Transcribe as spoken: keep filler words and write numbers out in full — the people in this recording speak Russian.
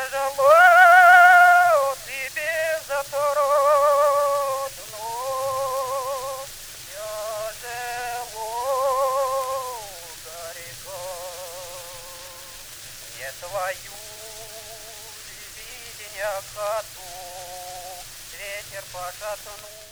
тяжело тебе затрудно, тяжело горько. Не твою видения коту ветер пошатнул.